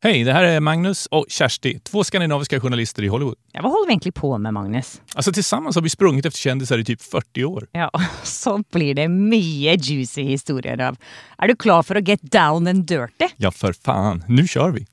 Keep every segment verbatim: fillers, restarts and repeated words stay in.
Hej, det här är Magnus och Kersti, två skandinaviska journalister i Hollywood. Ja, vad håller vi egentligen på med, Magnus? Alltså tillsammans har vi sprungit efter kändisar i typ fyrtio år. Ja, så blir det mycket juicy historier av. Är du klar för att get down and dirty? Ja, för fan. Nu kör vi.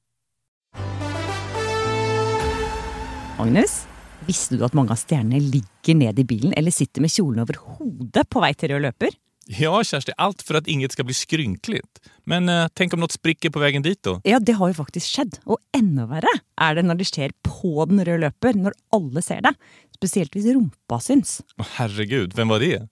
Magnus, visste du att många stjärnor ligger ned i bilen eller sitter med kjolen över hodet på väg till röd löper? Ja, Kersti, allt för att inget ska bli skrynkligt. Men eh, tänk om något spricker på vägen dit då? Ja, det har ju faktiskt skett. Och ännu värre är det när det sker på den röda löper, när alla ser det. Speciellt hvis rumpa syns. Åh, herregud, vem var det?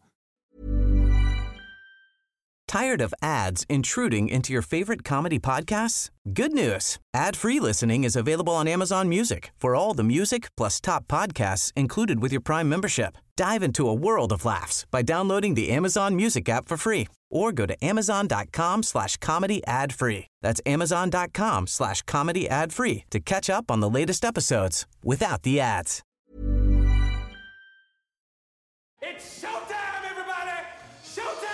Tired of ads intruding into your favorite comedy podcasts? Good news. Ad-free listening is available on Amazon Music for all the music plus top podcasts included with your Prime membership. Dive into a world of laughs by downloading the Amazon Music app for free or go to amazon.com slash comedy ad free. That's amazon.com slash comedy ad free to catch up on the latest episodes without the ads. It's showtime, everybody! Showtime!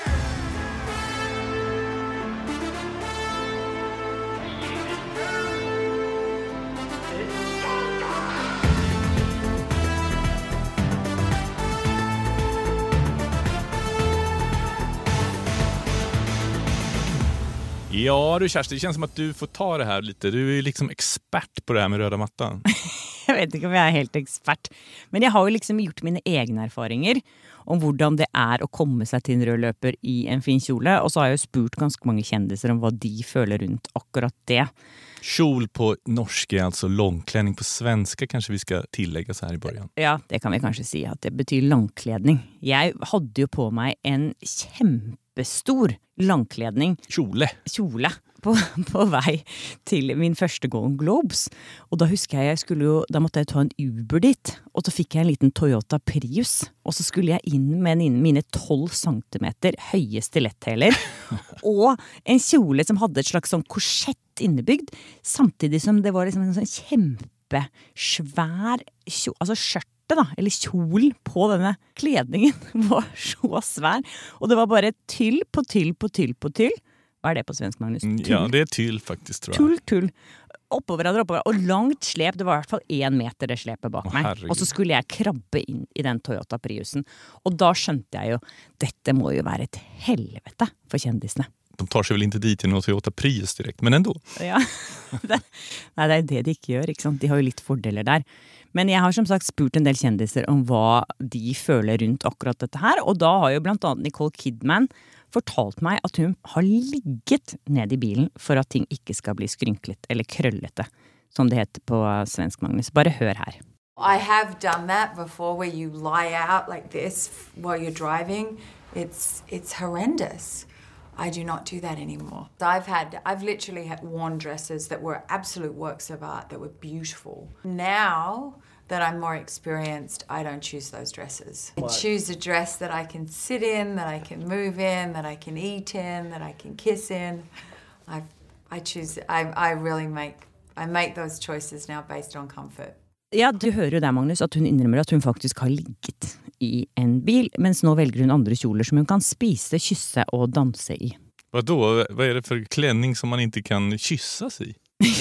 Ja du Kersti, det känns som att du får ta det här lite. Du är liksom expert på det här med röda mattan. Jag vet inte om jag är helt expert. Men jag har ju liksom gjort mina egna erfaringer om hur det är att komma sig till en röd löper i en fin kjole. Och så har jag ju spurt ganska många kändisar om vad de føler runt akkurat det. Kjol på norska, alltså långklänning på svenska kanske vi ska tillägga så här i början. Ja, det kan vi kanske säga att det betyder långklädning. Jag hade ju på mig en kämpestor långklädning. Kjole. Kjole på, på väg till min första Golden Globes. Och då huskar jag, jag skulle ju, då måste jag ta en Uber dit. Och så fick jag en liten Toyota Prius. Och så skulle jag in med in, mina tolv centimeter höga stiletthälar. Och en kjole som hade ett slags sån korsett innebyggd. Samtidigt som det var liksom en sån kämpesvär kjole, alltså skjort da, eller kjol på denne kledningen var så svær. Och det var bara tyll på tyll på tyll på tyll. Vad är det på svensk, Magnus? Tull. Ja, det är tyll faktiskt, tror jag. Tull, tull. Oppover hverandre, oppover. Och långt släp, det var i alla fall en meter det släpet bak mig. Herregud. Och så skulle jag krabbe in i den Toyota Priusen. Och då skönte jag ju, detta må ju vara ett helvete för kändisarna. De tar sig väl inte dit i någon Toyota Prius direkt, men ändå. Ja, det, nej, det är det de inte gör, ikke sant? De har ju lite fördelar där. Men jag har som sagt spurt en del kändisar om vad de føler runt akkurat dette här. Och då har ju bland annat Nicole Kidman fortalt mig att hon har ligget ned i bilen för att ting inte ska bli skrynkligt eller krøllete, som det heter på svensk, Magnus. Bara hör här. I have done that before where you lie out like this while you're driving. It's it's horrendous. I do not do that anymore. I've had, I've literally had worn dresses that were absolute works of art, that were beautiful. Now that I'm more experienced, I don't choose those dresses. I choose a dress that I can sit in, that I can move in, that I can eat in, that I can kiss in. I, I choose, I, I really make, I make those choices now based on comfort. Ja, du hører jo der, Magnus, at hun innrømmer at hun faktisk har ligget i en bil, mens nå velger hun andre kjoler som hun kan spise, kysse og danse i. Vadå? Vad är det för klänning som man inte kan kyssas i?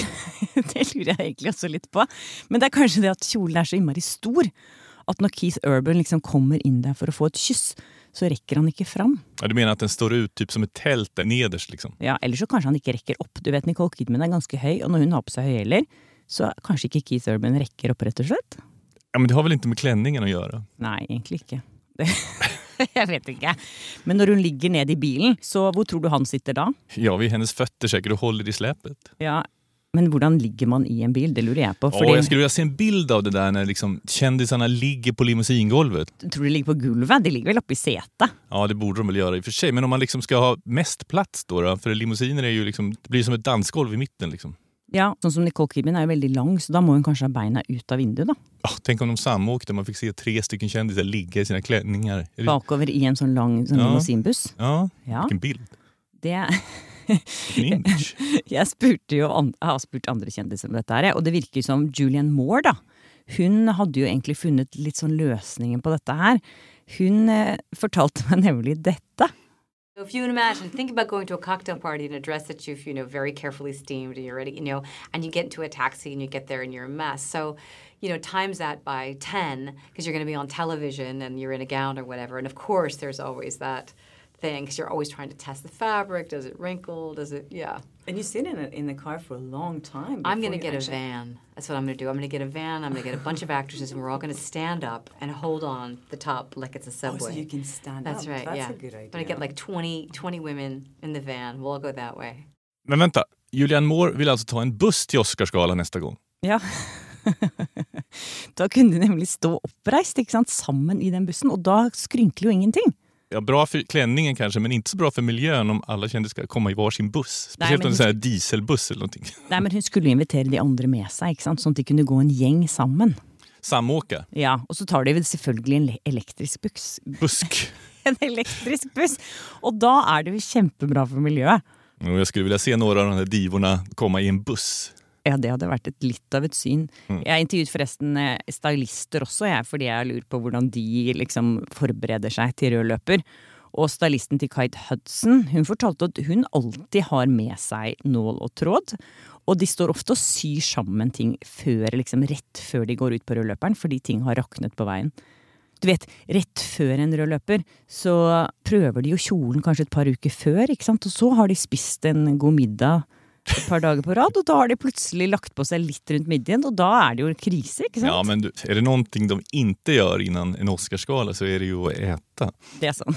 Det lurer jeg egentlig også litt på. Men det er kanskje det at kjolen er så innmari stor, at når Keith Urban liksom kommer inn der for å få et kyss, så rekker han ikke fram. Ja, du menar att den står ut typ som ett tält där nederst liksom? Ja, eller så kanskje han ikke rekker opp. Du vet, Nicole Kidman er ganske høy, og når hun har på seg høyhæler, så kanskje ikke Keith Urban rekker opp rett og slett. Ja, men det har väl inte med klänningen att göra? Nej, egentlig ikke. Det, jeg vet ikke. Men når hun ligger ned i bilen, så hvor tror du han sitter da? Ja, vid hennes fötter säkert och håller i släpet. Ja, men hvordan ligger man i en bil? Det lurer jeg på. Fordi... Åh, jag skulle vilja se en bild av det där när liksom kändisarna ligger på limousingolvet. Tror du de ligger på gulvet? De ligger väl uppe i sätet? Ja, det borde de väl göra i och för sig. Men om man liksom ska ha mest plats då, då för limousiner är ju liksom, det blir som ett dansgolv i mitten liksom. Ja, sånn som Nicole Kidman är ju väldigt lång, så då må hon kanske ha beina ut av vinduet då. Ja, tänk om de samåkte, man fick se tre stycken kändisar ligga i sina klänningar. Det... Bakover i en sån lång sån ja. limousinbuss. Ja, ja, vilken bild. Det... Vilken image. Jag spurte jo, jeg har spurt andre kjendiser om dette her, og det virker som Julianne Moore da. Hun hadde jo egentlig funnet litt sånn løsningen på dette her. Hun eh, fortalte meg nemlig dette. So if you imagine, think about going to a cocktail party in a dress that you've, you know, very carefully steamed and you're ready, you know, and you get into a taxi and you get there and you're a mess. So, you know, times that by ten because you're going to be on television and you're in a gown or whatever. And of course, there's always that thing because you're always trying to test the fabric. Does it wrinkle? Does it, yeah. And you sit in, a, in the car for a long time. I'm going to get actually... a van. That's what I'm going to do. I'm going to get a van. I'm going to get a bunch of actresses, and we're all going to stand up and hold on the top like it's a subway. Oh, so you can stand That's up. Right, That's yeah. a good idea. I'm going to get like twenty, twenty women in the van. We'll all go that way. Men vänta, Julianne Moore vill alltså ta en buss till Oscarsgalan nästa gång. Ja. Da kunne de nemlig stå oppreist, ikke sant, sammen i den bussen, og da skrynkler jo ingenting. Ja, bra för klänningen kanske, men inte så bra för miljön om alla kändisar ska komma i varsin buss. Speciellt Nej, om det är en dieselbuss eller någonting. Nej, men hun skulle invitere de andre med seg, ikke sant? Sånn at de kunne gå en gjeng sammen. Samåka. Ja, og så tar de vel selvfølgelig en elektrisk buss. Busk. En elektrisk buss. Og da er det jo kjempebra for miljøet. Och jag skulle vilja se några av de här divorna komma i en buss. Ja, det hadde vært et litt av et syn. Mm. Jeg intervjuet forresten stylister også, jeg, fordi jeg lurer på hvordan de liksom forbereder seg til rød løper. Og stylisten til Kate Hudson, hun fortalte at hun alltid har med seg nål og tråd. Og de står ofte og syr sammen ting før, liksom rett før de går ut på rødløperen, fordi ting har raknet på veien. Du vet, rett før en rødløper, så prøver de jo kjolen kanskje et par uker før, ikke sant? Og så har de spist en god middag et par dager på rad, og da har de plutselig lagt på seg litt rundt midjen, og da er det jo en krise, ikke sant? Ja, men du, är det någonting de inte gör innan en Oscarsgala så är det ju att äta. Det är sant.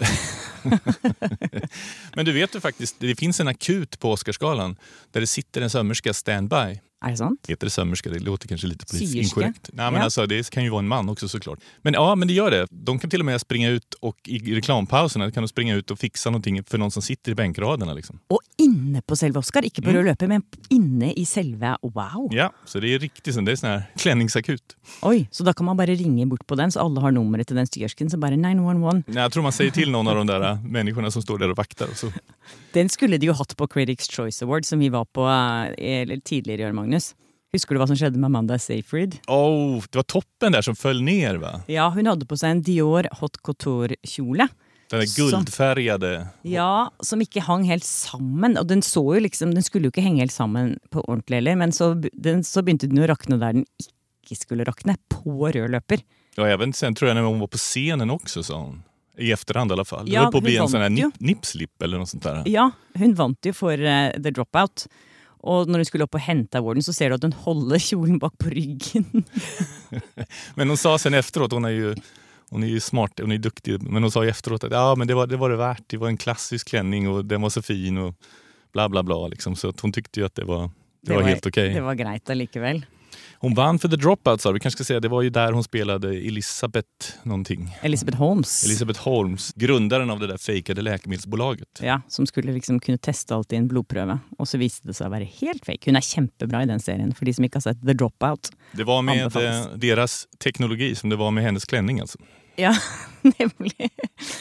Men du vet ju faktiskt, det finns en akut på Oscarsgalan där det sitter en sömmerska standby. Är det sant? Heter det sömmerska? Det låter kanske lite politiskt Syerska. inkorrekt. Nej, men Ja. alltså, det kan ju vara en man också såklart. Men ja, men det gör det. De kan till och med springa ut och i reklampauserna kan de springa ut och fixa någonting för någon som sitter i bänkraderna. Liksom. Og inne på selve Oscar, ikke på Mm. rød løper, men inne i selve, wow. Ja, så det är riktigt sån, det är sån här klänningsakut. Oi, så da kan man bare ringe bort på den, så alle har nummeret til den styrsken, så bare nine one one. Nej, jag tror man säger till någon av de där äh, människorna som står där och vaktar. Så. Den skulle de jo hatt på Critics' Choice Award, som vi var på eh, eller tidligere i år, Magnus. Husker du hva som skjedde med Amanda Seyfried? Oh, det var toppen där som föll ner, va? Ja, hun hadde på seg en Dior Hot Couture-kjole. Den där guldfärgade. Ja, som ikke hang helt sammen. Og den så jo liksom, den skulle jo ikke henge helt sammen på ordentlig heller, men så, den, så begynte den å rakne der den ikke skulle rakne, på rød løper. Ja, även sen tror jag när hon var på scenen också, sa hon. I efterhand i alla fall. Ja, det var på att bli hon en sån här vant jo. nip, nipslip eller något sånt där. Ja, hun vant jo for uh, The Dropout. Og når hun skulle opp og hente awarden, så ser du at hun holder kjolen bak på ryggen. Men hon sa sen efteråt, hon är ju, hon är ju smart, hon är duktig, men hon sa ju efteråt att ja, men det var det, var det värt. Det var en klassisk klänning och den var så fin och bla bla bla. Liksom. Så att hon tyckte ju att det var, det Det var var, helt okej. det var greit allikevel. Hon vann för The Dropout, sa vi kanske ska säga. Det var ju där hon spelade Elisabeth någonting. Elizabeth Holmes. Elisabeth Holmes, grundaren av det där fejkade läkemedelsbolaget. Ja, som skulle liksom kunne teste alt i en blodprøve. Og så viste det seg å være helt fake. Hun er kjempebra i den serien, for de som ikke har sett The Dropout. Det var med Anbefales. eh, deras teknologi som det var med hennes klänning alltså. Ja, nemlig.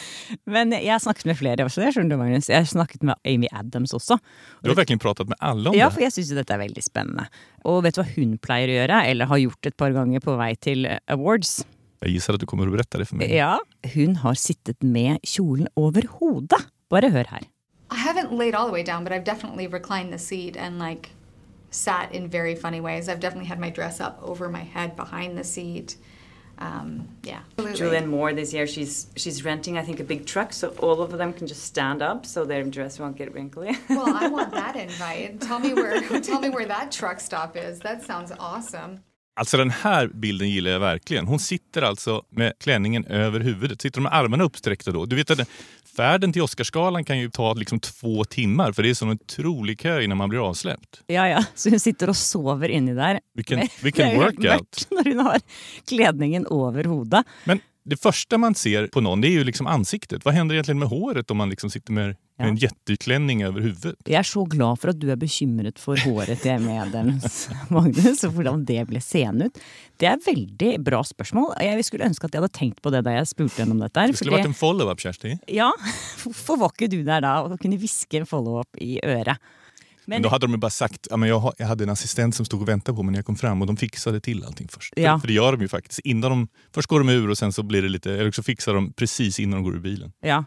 Men jeg har snakket med flere også, det skjønner du, Magnus. Jeg har snakket med Amy Adams også. Du har verkligen pratat med alla om Ja, det. for jeg synes jo dette er veldig spennende. Og vet du hva hun pleier å gjøre, eller har gjort et par ganger på vei til awards? Jag gissar att du kommer att berätta det för mig. Ja, hun har sittet med kjolen over hodet. Bare hør her. I haven't laid all the way down, but I've definitely reclined the seat and like sat in very funny ways. I've definitely had my dress up over my head behind the seat. Um, yeah. Julianne Moore this year, she's she's renting, I think, a big truck, so all of them can just stand up so their dress won't get wrinkly. Well, I want that invite. Tell me where tell me where that truck stop is. That sounds awesome. Alltså den här bilden gillar jag verkligen. Hon sitter alltså med klänningen över huvudet. Sitter med armarna uppsträckta då. Du vet att färden till Oscarsgalan kan ju ta liksom två timmar. För det är sån otrolig kö innan man blir avsläppt. Ja, ja, så hun sitter og sover inni der. Vilken, Men vilken det er jo helt workout. mørkt når hun har kledningen over hodet. Men det första man ser på någon, det är ju liksom ansiktet. Vad händer egentligen med håret om man liksom sitter med, med Ja. en jätteklänning över huvudet? Jeg er så glad for at du er bekymret for håret til Adams, Magnus, og hvordan det ble seende ut. Det er veldig bra spørsmål. Jeg skulle ønske at jeg hadde tenkt på det da jeg spurte henne om dette her. Det skulle fordi- varit en follow-up, Kersti. Ja, hvorfor var ikke du der da og kunne viske en follow-up i øret? Men då hade de ju bara sagt, ja, men jag, har- jag hade en assistent som stod och väntade på mig när jag kom fram och de fixade till allting först. Ja. För, för det gör de ju faktiskt. Innan de, först går de ur och sen så blir det lite, eller så fixar de precis innan de går ur bilen. Ja,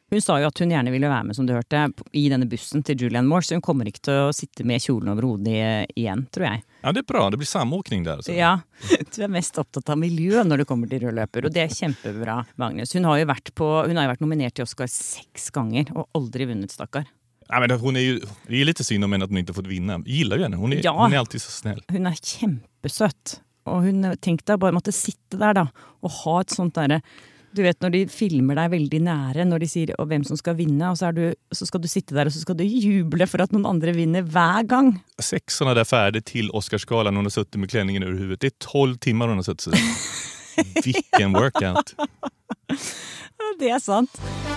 Hun sa jo at hun gjerne ville være med, som du hørte, i denne bussen til Julianne Moore, så hun kommer ikke til å sitte med kjolen over hodet igjen, tror jeg. Ja, det er bra. Det blir samåkning der. Så. Ja, du er mest opptatt av miljø når det kommer til rød løper, og det er kjempebra, Magnus. Hun har jo vært, på, hun har jo vært nominert til Oscar seks ganger, og aldri vunnet, stakkar. Ja, men hun er jo, det er litt synd om henne at hun ikke har fått vinne. Jeg gillar jo henne. Hun er, ja, hun er alltid så snill. Hun er kjempesøt, og hun tenkte bare måtte sitte der da, og ha et sånt der. Du vet når de filmer deg veldig nære, når de sier og hvem som skal vinne, og så, er du, så skal du sitte der og så skal du juble for at noen andre vinner hver gang. Sex sånne der färdig til Oscarsgalan når hun har suttit med klänningen över huvudet. Det er tolv timmar hun har suttit sig. Vilken workout. Det er sant.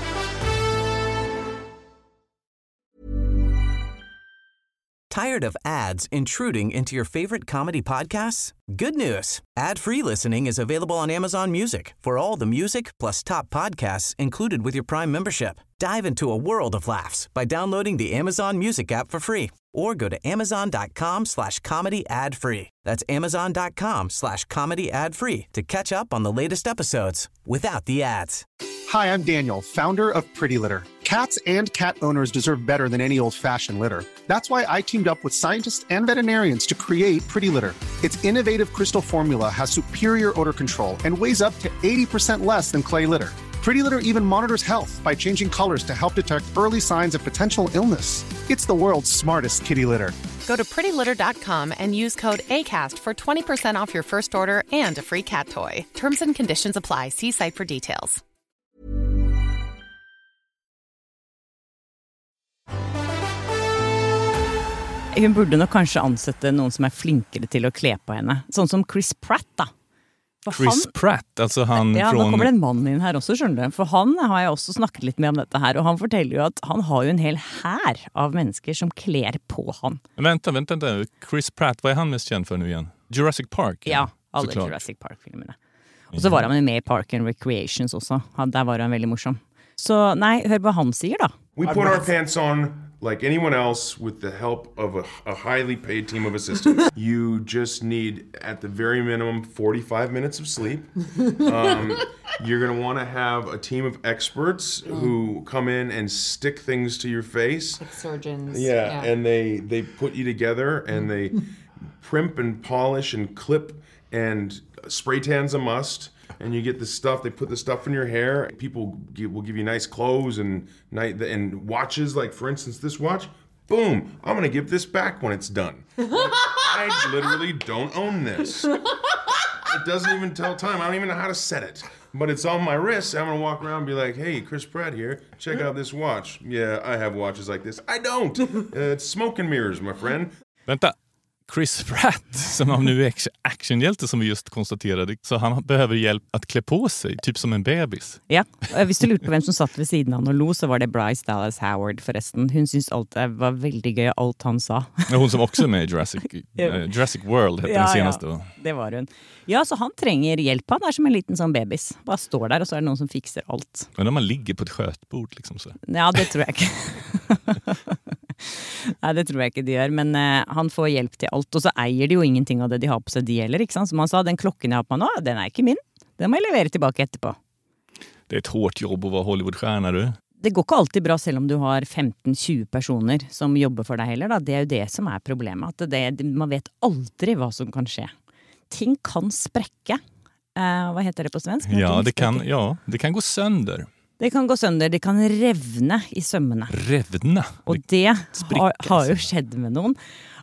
Tired of ads intruding into your favorite comedy podcasts? Good news. Ad-free listening is available on Amazon Music for all the music plus top podcasts included with your Prime membership. Dive into a world of laughs by downloading the Amazon Music app for free or go to amazon.com slash comedy ad free. That's amazon.com slash comedy ad free to catch up on the latest episodes without the ads. Hi, I'm Daniel, founder of Pretty Litter. Cats and cat owners deserve better than any old-fashioned litter. That's why I teamed up with scientists and veterinarians to create Pretty Litter. Its innovative crystal formula has superior odor control and weighs up to eighty percent less than clay litter. Pretty Litter even monitors health by changing colors to help detect early signs of potential illness. It's the world's smartest kitty litter. Go to pretty litter dot com and use code ACAST for twenty percent off your first order and a free cat toy. Terms and conditions apply. See site for details. Hun burde nok kanskje ansette noen som er flinkere til å kle på henne. Sånn som Chris Pratt da. For Chris han, Pratt, altså han ja, från... nå kommer det en mann inn her også, skjønner du. For han har jeg også snakket litt med om dette her, og han forteller jo at han har jo en hel hær av mennesker som kler på han. Vänta, vänta, vänta. Chris Pratt, vad är han mest känd för nu igen? Jurassic Park? Ja, alle såklart. Jurassic Park-filmene. Og så var han med i Park and Recreations også. Han, der var han veldig morsom. Så nei, hør hva han sier da. We put our pants on like anyone else with the help of a, a highly paid team of assistants. You just need, at the very minimum, forty-five minutes of sleep. Um, you're going to want to have a team of experts who come in and stick things to your face. Like surgeons. Yeah, yeah. and they, they put you together and they primp and polish and clip, and spray tan's a must. And you get the stuff, they put the stuff in your hair. People give, will give you nice clothes and night and watches. Like, for instance, this watch, boom, I'm going to give this back when it's done. Like, I literally don't own this. It doesn't even tell time. I don't even know how to set it. But it's on my wrist. I'm going to walk around and be like, hey, Chris Pratt here. Check out this watch. Yeah, I have watches like this. I don't. Uh, it's smoke and mirrors, my friend. Vänta. Chris Pratt, som av nu är actionhjälte som vi just konstaterade, så han behöver hjälp att klä på sig, typ som en bebis. Ja, hvis du lurte på hvem som satt ved siden av han og lo, så var det Bryce Dallas Howard forresten. Hun synes alt det var veldig gøy, alt han sa. Ja, hon som också är med i Jurassic, uh, Jurassic World heter ja, den senaste. Ja, det var hun. Ja, så han trenger hjelp. Han er som en liten sånn bebis. Bare står der, og så er det noen som fikser alt. Men når man ligger på et skjøtbord, liksom så. Ja, det tror jeg ikke. Nei, det tror jeg ikke de gjør, men uh, han får hjelp til alt, og så eier de jo ingenting av det de har på seg de heller, ikke sant? Som han sa, den klokken jeg har på meg nå, den er ikke min. Den må jeg levere tilbake etterpå. Det er et hårt jobb å være Hollywood-stjerne, du. Det går ikke alltid bra selv om du har femten til tjue personer som jobber for deg heller, da. Det er jo det som er problemet, at det, man vet aldri hva som kan skje. Ting kan sprekke. Uh, hva heter det på svensk? Ja det, kan, ja, det kan gå sønder. Det kan gå sønder, det kan revne i sømmene. Revne? Og det har, har jo skjedd med noen.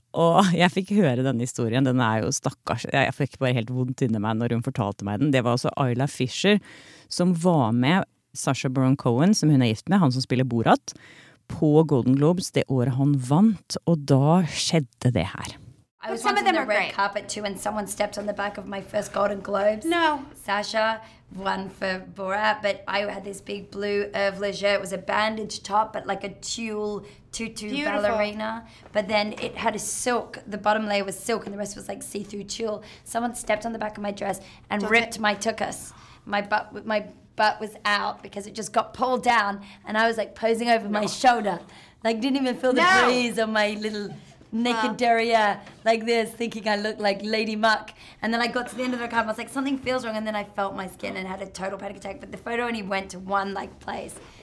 Og jeg fikk høre denne historien, den er jo stakkars. Jeg fikk bare helt vondt inni meg når hun fortalte meg den. Det var også Isla Fisher som var med Sacha Baron Cohen, som hun er gift med, han som spiller Borat, på Golden Globes det året han vant, og da skjedde det her. I was Some of them the are red great. Carpet too, and someone stepped on the back of my first Golden Globes. No. Sasha won for Borat, but I had this big blue Hervé Leger. It was a bandage top, but like a tulle tutu Beautiful. ballerina. But then it had a silk. The bottom layer was silk, and the rest was like see-through tulle. Someone stepped on the back of my dress and Don't ripped it. my tuchus. My butt, my butt was out because it just got pulled down, and I was like posing over no. my shoulder, like didn't even feel the no. breeze on my little. Naked derriere, like this, thinking I looked like Lady Muck. And then I got to the end of the car, I was like, something feels wrong. And then I felt my skin and had a total panic attack. But the photo only went to one like place.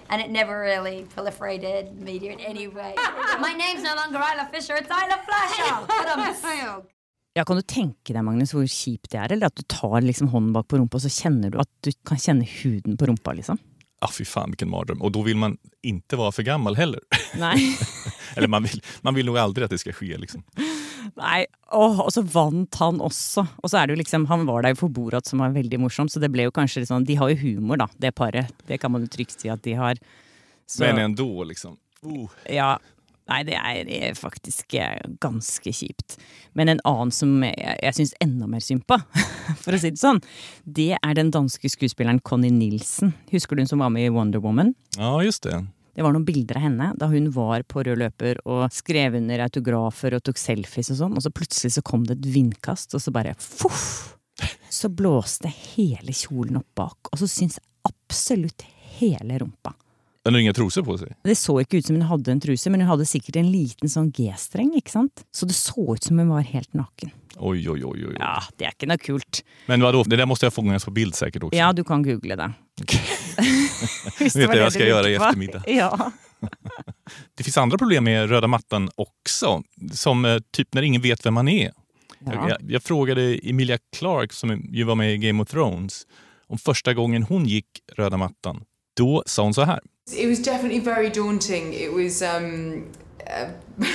and it never really proliferated media in any way. My name's no longer Isla Fisher, it's Isla Flasher! But I'm Ja, kan du tenke deg, Magnus, hvor kjipt det er? Eller at du tar liksom hånden bak på rumpa, og så kjenner du at du kan kjenne huden på rumpa, liksom? Ja, fy fan, vilken mardröm. Och då vill man inte vara för gammal heller. Nej. Eller man vill, man vill nog aldrig att det ska ske, liksom. Nei, åh, og så vant han også. Og så er det jo liksom, han var der jo for Borat som var veldig morsom, så det ble jo kanskje litt sånn, de har jo humor da, det paret. Det kan man jo trygt si at de har. Så, men ändå, liksom. Uh. Ja, nei, det er, det er faktisk ganske kjipt. Men en annen som jeg, jeg synes enda mer synd på, for å si det sånn, det er den danske skuespilleren Connie Nielsen. Husker du hun som var med i Wonder Woman? Ja, just det. Det var noen bilder av henne da hun var på rød løper og skrev under autografer og tok selfies og sånn, og så plutselig så kom det et vindkast, og så bare fuff! Så blåste hele kjolen opp bak, og så syns absolutt hele rumpa. Den har ingen truse på sig. Det så ikke ut som hun hadde en truse, men hun hadde sikkert en liten sånn G-streng, ikke sant? Så det så ut som hun var helt naken. Oj, oj, oj, oj. Ja, det er ikke noe kult. Men vadå? Det där måste jag fångas på bild säkert också. Ja, du kan google det. Vet du vad jag ska göra i eftermiddag? Ja. Det finns andra problem med röda mattan också. Som typ när ingen vet vem man är. Ja. Jag, jag frågade Emilia Clarke som ju var med i Game of Thrones om första gången hon gick röda mattan. Då sa hon så här. It was definitely very daunting. It was, um, uh,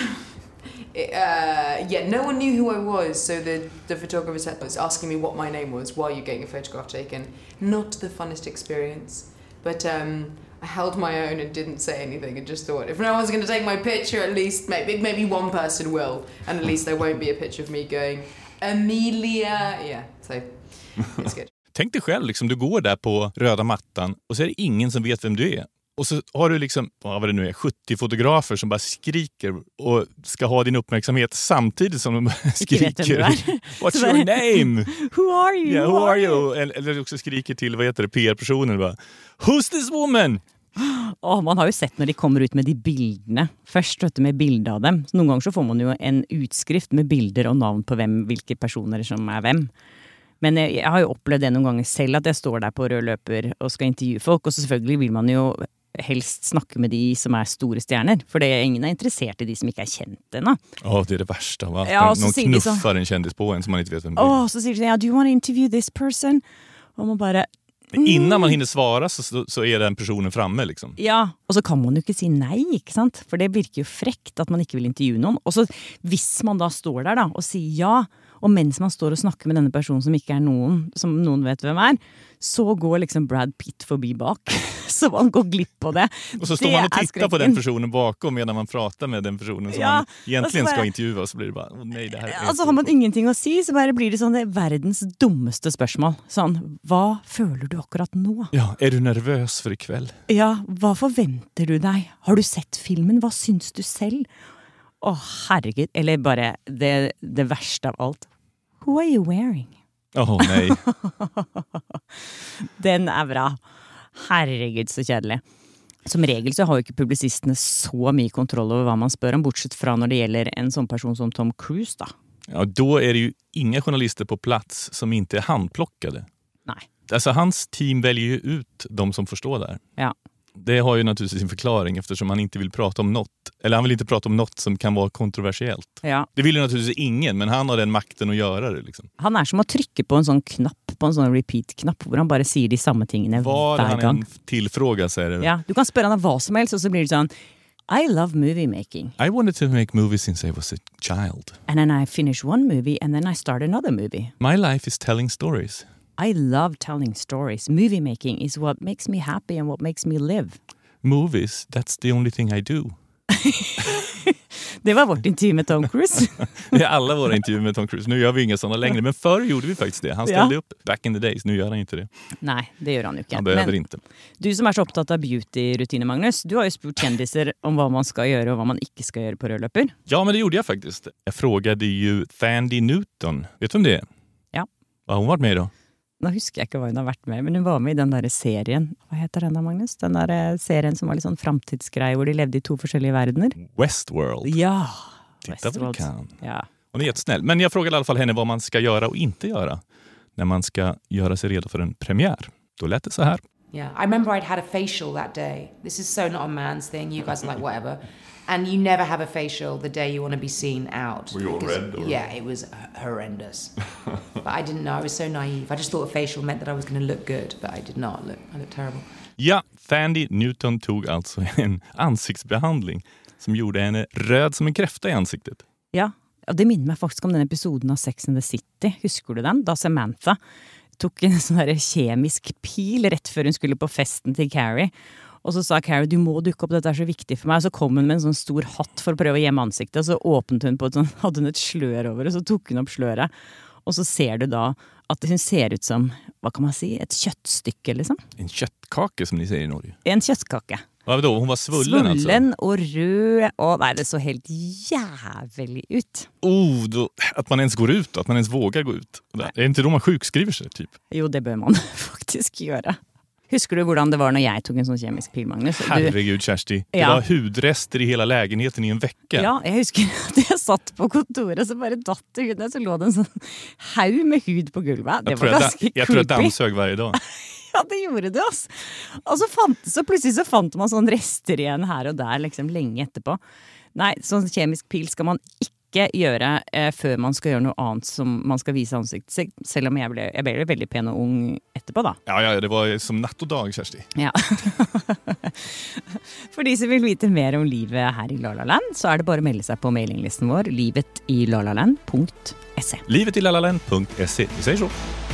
uh, yeah, no one knew who I was, so the, the photographer was asking me what my name was while you're getting a photograph taken. Not the funnest experience, but um, I held my own and didn't say anything and just thought, if no one's going to take my picture, at least maybe, maybe one person will, and at least there won't be a picture of me going, Emilia, yeah, so it's good. Tänk dig själv, liksom, du går där på röda mattan och så är det ingen som vet vem du är. Och så har du liksom, vad det nu är, sjuttio fotografer som bara skriker och ska ha din uppmärksamhet samtidigt som de skriker. What's your name? Who are you? Yeah, who are you? Eller, eller också skriker till, vad heter det, P R-personen bara, who's this woman? Oh, man har jo sett når de kommer ut med de bildene. Først vet du med bilder av dem. Noen ganger så får man jo en utskrift med bilder og navn på hvem, hvilke personer som er hvem. Men jeg, jeg har jo opplevd det noen ganger selv at jeg står der på rød løper og skal intervjue folk, og så selvfølgelig vil man jo helst snakke med de som er store stjerner, for det er ingen er interessert i de som ikke er kjent ennå. Ja, det er det verste av alt. Ja, Noen knuffer en kjendis på en som man ikke vet hvem det er. Åh, så sier de, ja, do you want to interview this person? Og man bare... Men innan man hinner svara så, så er den personen framme, liksom. Ja, og så kan man jo ikke si nei, ikke sant? For det virker jo frekt at man ikke vil intervjue noen. Og så hvis man da står der da, og sier ja, og mens man står og snakker med denne personen som ikke er noen, som noen vet hvem er, så går liksom Brad Pitt forbi bak. Så man går glipp på det. Og så står det man og tittar på den personen bakom medan man prater med den personen som ja, man egentligen bare, skal intervjue, og så blir det bare, oh, nei, det her er... Altså har man ingenting å si, så bare blir det sånn det verdens dummeste spørsmål. Sånn, hva føler du akkurat nå? Ja, er du nervøs for i kveld? Ja, hva forventer du deg? Har du sett filmen? Hva syns du selv? Å, herregud, eller bare det, det verste av alt. Who are you wearing? Åh, oh, nei. Den er bra. Herregud, så kjedelig. Som regel så har jo ikke publisistene så mye kontroll over hva man spør om, bortsett fra når det gjelder en sånn person som Tom Cruise, da. Ja, då är det ju inga journalister på plats som inte är handplockade. Nej. Alltså hans team väljer ju ut de som får stå där. Ja. Det har ju naturligtvis sin förklaring eftersom han inte vill prata om något. Eller han vill inte prata om något som kan vara kontroversiellt. Ja. Det vill ju naturligtvis ingen, men han har den makten att göra det. Liksom. Han er som å trykke på en sånn knapp, på en sånn repeat-knapp, hvor han bare sier de samme tingene Var hver gang. han en tillfråga, säger det. Ja, du kan spørre han hva som helst, og så blir det sånn, I love movie making. I wanted to make movies since I was a child. And then I finish one movie, and then I start another movie. My life is telling stories. I love telling stories. Movie making is what makes me happy and what makes me live. Movies, that's the only thing I do. Det var vårt intervju med Tom Cruise. Det är alla våra intervjuer med Tom Cruise. Nu gör vi inga sådana längre, men förr gjorde vi faktiskt det. Han ställde ja. upp back in the days, nu gör han inte det. Nej, det gör han ju inte. Han behöver men inte. Du som är så upptatt av beauty-rutiner, Magnus, du har ju spurt kändiser om vad man ska göra och vad man inte ska göra på rödlöper. Ja, men det gjorde jag faktiskt. Jag frågade ju Thandie Newton. Vet du om det är? Ja. Vad har hon varit med då? Nå husker jeg ikke hva hun har vært med, men hun var med i den der serien. Hva heter den da, Magnus? Den der serien som var litt sånn framtidsgreie, hvor de levde i to forskjellige verdener. Westworld. Ja. Titta vad du kan. Ja. Hon är jättesnäll. Men jag frågade i alla fall henne vad man ska göra och inte göra när man ska göra sig redo för en premiär. Då lät det så här. Yeah, I remember I'd had a facial that day. This is so not a man's thing. You guys are like, whatever. And you never have a facial the day you want to be seen out. Were you all red? Or? Yeah, it was horrendous. But I didn't know. I was so naive. I just thought a facial meant that I was going to look good, but I did not. Look, I looked terrible. Ja, Thandie Newton tog alltså en ansiktsbehandling som gjorde henne röd som en kräfta i ansiktet. Ja, og det minner meg faktisk om den episoden av Sex and the City. Husker du den? Da Samantha tok en sånn der kjemisk pil rett før hun skulle på festen til Carrie. Og så sa Carrie, du må dukke opp, dette er så viktig for meg. Og så kom hun med en sånn stor hatt for å prøve å gjemme ansiktet, og så åpnet hun på et sånn, hadde hun et slør over, og så tok hun opp sløret. Og så ser du da at hun ser ut som, hva kan man si, et kjøttstykke, liksom. En kjøttkake, som de sier i Norge. En kjøttkake. Ja, då, hun var svullen, altså. Svullen og rød, og nei, det så helt jævlig ut. Oh, då, at man ens går ut, at man ens vågar gå ut. Det er ikke da man sjukskriver seg, typ. Jo, det bør man faktisk gjøre. Husker du hvordan det var når jeg tog en sånn kjemisk pil, Magnus? Du... Herregud, Kjersti. Det ja. var hudrester i hele lägenheten i en vecka. Ja, jeg husker at jeg satt på kontoret, så bare datt det ut, så lå det en sånn haug med hud på gulvet. Det var ganske creepy. Jeg tror jeg damsøg hver dag. Ja, det gjorde det, altså. Og så, fant, så plutselig så fant man sånne rester igjen her og der, liksom lenge etterpå. Nei, sånn kjemisk pil skal man ikke gjøre eh, før man skal gjøre noe annet som man skal vise ansiktet, selv om jeg ble, jeg ble veldig pen og ung etterpå, da. Ja, ja, det var som natt og dag, Kjersti. Ja. For de som vil vite mer om livet her i La La Land, så er det bare å melde seg på mailinglisten vår, livet i lalaland punkt se. livet i lalaland punkt se. Vi sier så.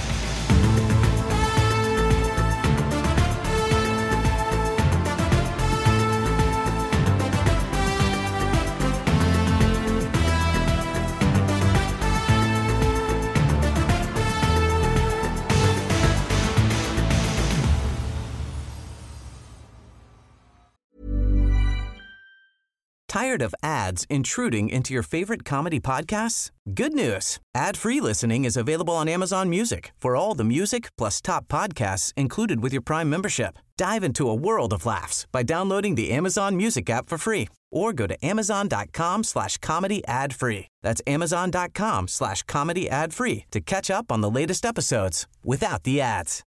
Tired of ads intruding into your favorite comedy podcasts? Good news. Ad-free listening is available on Amazon Music for all the music plus top podcasts included with your Prime membership. Dive into a world of laughs by downloading the Amazon Music app for free or go to amazon.com slash comedy ad free. That's amazon.com slash comedy ad free to catch up on the latest episodes without the ads.